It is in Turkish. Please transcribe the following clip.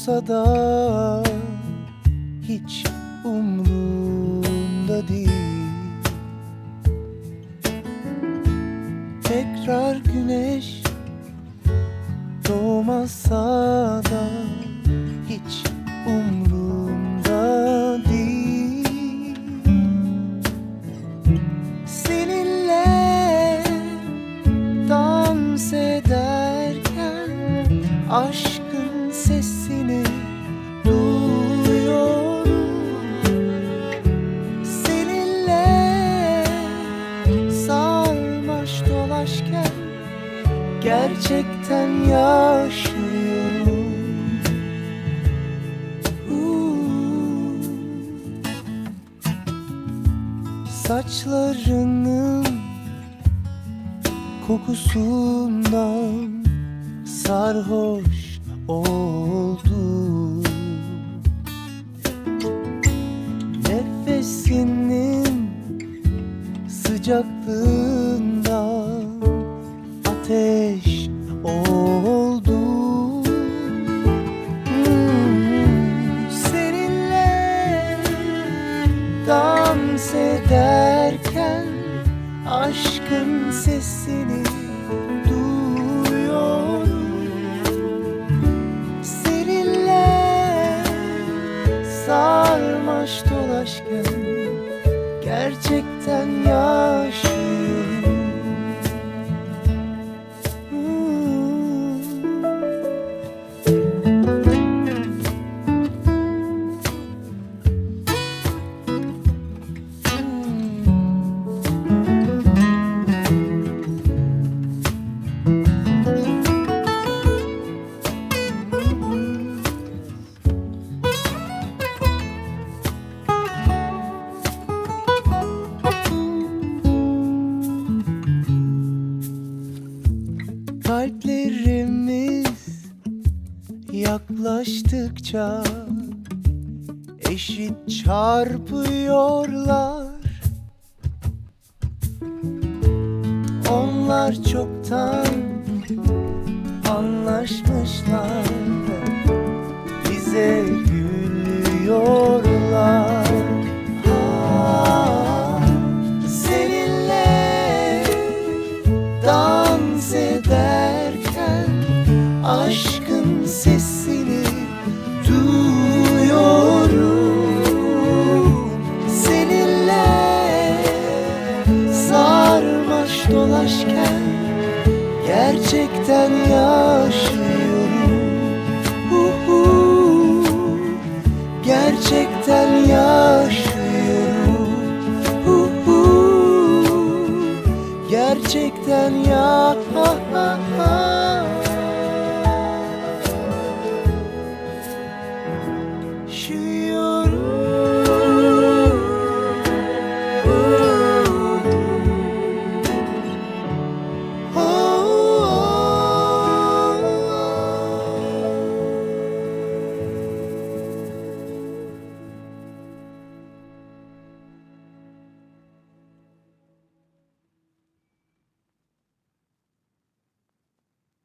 olsa da hiç umrumda değil. Tekrar güneş doğmasa da hiç umrumda değil. Seninle dans ederken aşkın sesini duyuyorum. Seninle sarmaş dolaşken gerçekten yaşıyorum. Saçlarının kokusundan sarhoş oldum. Nefesinin sıcaklığından ateş oldum. Seninle dans ederken aşkın sesini duyuyorum. Seninle sarmaş dolaşken gerçekten yaşıyorum. Kalplerimiz yaklaştıkça eşit çarpıyorlar. Onlar çoktan anlaşmışlar, bize gülüyorlar. Seninle dans ederken aşkın sesini duyuyorum. Seninle sarmaş dolaşken gerçekten yaşıyorum. Gerçekten yaşıyorum. Gerçekten ya